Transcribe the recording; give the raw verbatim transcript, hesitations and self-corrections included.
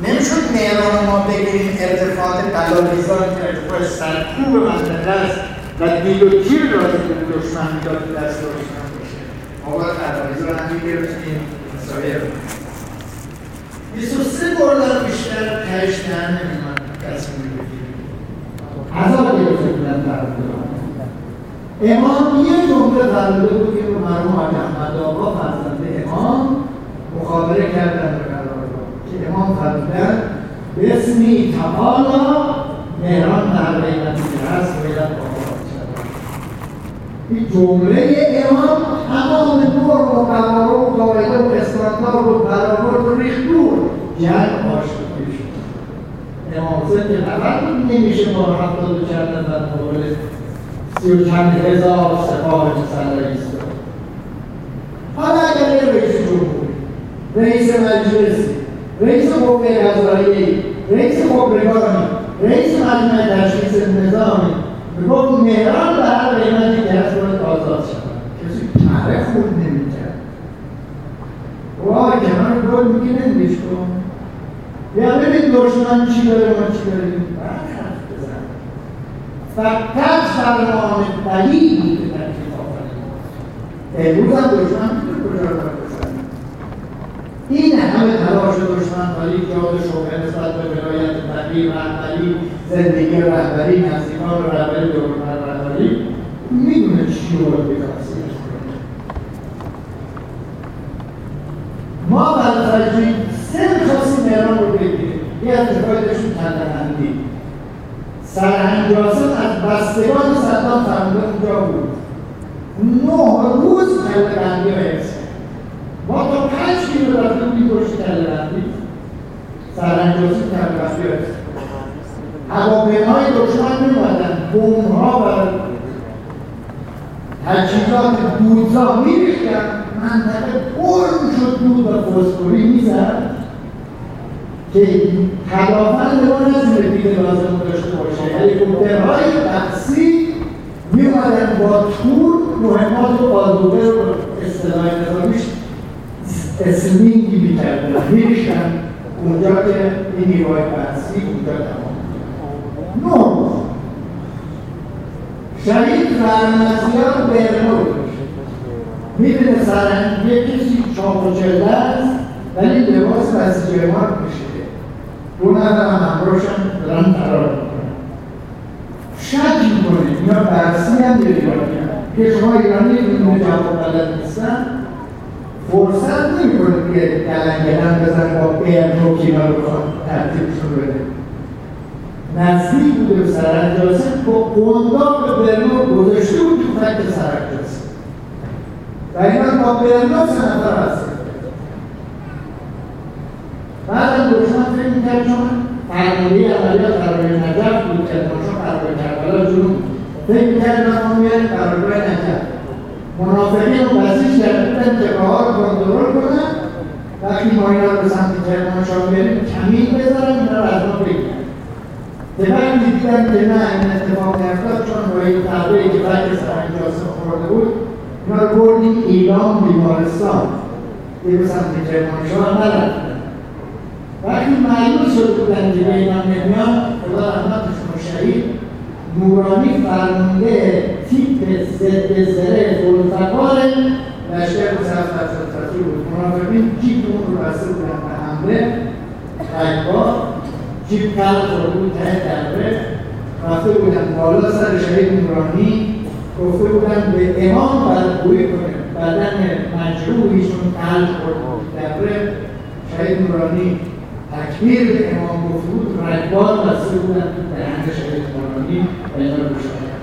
نمیشد مهران ما بگیریم ارتفاعات قلالیزان که ارتفاع سرکوب منطقه است و دیل و تیر لازم به دشمن میداد که دست دشمن باشه. ما باید قلالیزان هم میگرفتیم مساویه رو بیست و سه بردن بیشتر تهش نه نمیمد تصمیم بگیریم هزار گرفته بودن فرمودان امام یه جمله فرموده بود که رو مرحوم حاج احمد آقا فرزند امام مخابره کردن به قرارگاه که امام فرمودن بسمی تعالی مهران در قیمتی که هست باید آقا شد. این جمله امام تمام نور و قرار و قاعده و استاندار و برآورد و ریخت دور جنگ آشکاری شد. امام حسین که خبر نمیشه با هفتاد و چند نفر مقابل سی و چند هزار سپاه مسلح ایستاد. حالا اگر رئیس جمهوری، رئیس مجلسی، رئیس قوه قضاییه، رئیس خبرگانی، رئیس مجمع تشخیص نظامی میگفت مهران به هر قیمتی که هست باید آزاد شود. کسی تره خود نمیکرد. وای کنار گل میگه نمیش کن. یا ببین دشمن چی داره ما چی داریم. فقط فرمان بلیدی که در کتاب آفرید. امروز هم دشمن میتونه کجا رو بزنه. این همه تلاش دشمن ولی یاد شبه نسبت به ولایت بلی، رهبری، زندگی رهبری، نزدیکان رهبری، دوران رهبری میدونه چی رو باید بکاسیش کنه. ما برای سه خاصی مهران رو بگیریم. یه از اتفاقیشون کنده‌بندی. سرهنگ جاسم از بستگان صدام فرموده اونجا بود. نه روز کله‌بندی رو حفظ کرد. ما تا پنج کیلو رفتیم می‌کشت کله‌بندی. سرهنگ جاسم کله‌بندی رو حفظ کرد. هواپیماهای دشمن می‌اومدن، بمب‌ها و تجهیزات دودزا می‌ریختن، منطقه پر می‌شد دود و فسفوری می‌زد. که هدافند ما نتونه دیگه لازم داشته باشه. هلیکوپترهای بحثی میومدن با تور مهمات و بازدوده رو اصطلاح نظامیش اسمینگی میکردن میریشن اونجا که این نیروهای بحثی اونجا تمام نو شهید فرمسیان برنو میبینه سرهنگ یه کسی چاپ و چله است ولی لباس بسیجه مار میشه دو نفر هم همراهشان دارن فرار میکنن شک میکنه یا برسی هم در ایرانی هم که شما ایرانی این جواب بلد نیستن فرصت نمیکنه که گلنگلن بزن با برنو که اینا رو بخواد ترتیبشون بده نزدیک بوده به سرهنگ جاسم با قنداق برنو گذاشته بود تو فکر سرهنگ جاسم و اینا با برنو سه نفر هستن بعد دشمن فکر می‌کرد چون فرمانده عملیات قرارگاه نجف بود که دشمن قرارگاه کربلا جنوب فکر می‌کرد ما میاریم قرارگاه نجف منافقین رو بسیج کرده بودن جبهه‌ها رو کنترل کنن وقتی ما اینا رو به سمت کرمانشاه میاریم کمین بذارن اینا رو از ما بگیرن وقتی دیدن که نه این اتفاق نیفتاد چون با این تحبه‌ای که فکر سرهنگ جاسم خورده بود اینا رو بردیم ایلام بیمارستان دیگه به سمت کرمانشاه نرفتن وقتی معلوم شده بودن که به اینا نمیان خدا رحمتشون و شهید نورانی فرمانده تیپ ضد زره ذوالفقار لشکر صف فتحی بود منافقین جیپ اون رو بسته بودن به حمله خیبار جیپ کل خورده بود ته دره رفته بودن بالا سر شهید نورانی گفته بودن به امام بدگویی کنه بدن مجروحیشون کل خورده بود دره شهید نورانی تکبیر به امام گفته بود رگبار بسته بودن تو دهنده شهید نورانی و اینا رو بشنید